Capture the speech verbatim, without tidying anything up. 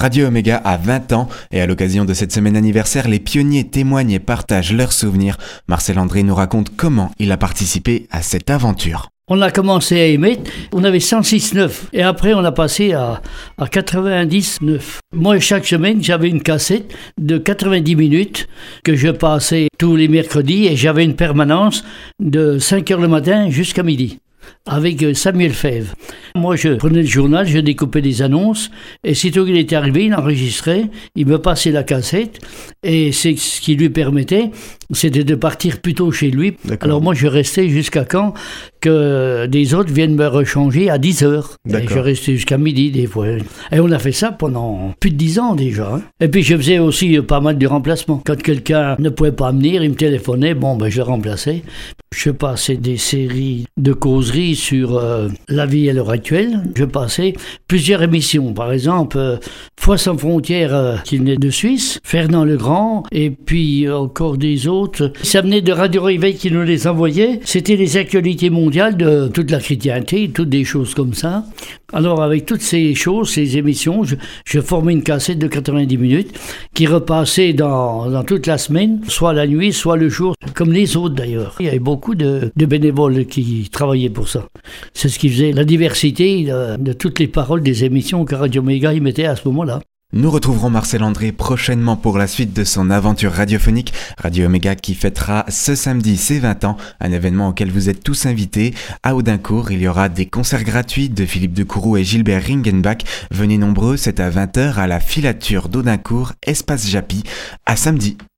Radio Omega a vingt ans et à l'occasion de cette semaine anniversaire, les pionniers témoignent et partagent leurs souvenirs. Marcel André nous raconte comment il a participé à cette aventure. On a commencé à émettre, on avait cent six virgule neuf et après on a passé à, à quatre-vingt-dix virgule neuf. Moi, chaque semaine, j'avais une cassette de quatre-vingt-dix minutes que je passais tous les mercredis et j'avais une permanence de cinq heures le matin jusqu'à midi avec Samuel Fèvre. Moi, je prenais le journal, je découpais des annonces et sitôt qu'il était arrivé, il enregistrait, il me passait la cassette et c'est ce qui lui permettait, c'était de partir plus tôt chez lui. D'accord. Alors moi, je restais jusqu'à quand que des autres viennent me rechanger à dix heures. Et je restais jusqu'à midi des fois. Et on a fait ça pendant plus de dix ans déjà. Hein. Et puis je faisais aussi pas mal de remplacements. Quand quelqu'un ne pouvait pas venir, il me téléphonait, bon ben je le remplaçais. Je passais des séries de causeries sur euh, la vie à l'heure actuelle. Je passais plusieurs émissions. Par exemple, euh, Foi sans frontières euh, qui venait de Suisse, Fernand Legrand, et puis euh, encore des autres. Ça venait de Radio Réveil qui nous les envoyait. C'était les actualités mondiales de toute la chrétienté, toutes des choses comme ça. Alors avec toutes ces choses, ces émissions, je, je formais une cassette de quatre-vingt-dix minutes qui repassait dans, dans toute la semaine, soit la nuit, soit le jour, comme les autres d'ailleurs. Il y avait beaucoup de, de bénévoles qui travaillaient pour ça. C'est ce qui faisait la diversité de, de toutes les paroles des émissions que Radio Omega y mettait à ce moment-là. Nous retrouverons Marcel André prochainement pour la suite de son aventure radiophonique. Radio Omega qui fêtera ce samedi ses vingt ans, un événement auquel vous êtes tous invités. À Audincourt, il y aura des concerts gratuits de Philippe de Courroux et Gilbert Ringenbach. Venez nombreux, c'est à vingt heures à la filature d'Audincourt, Espace Japy. À samedi.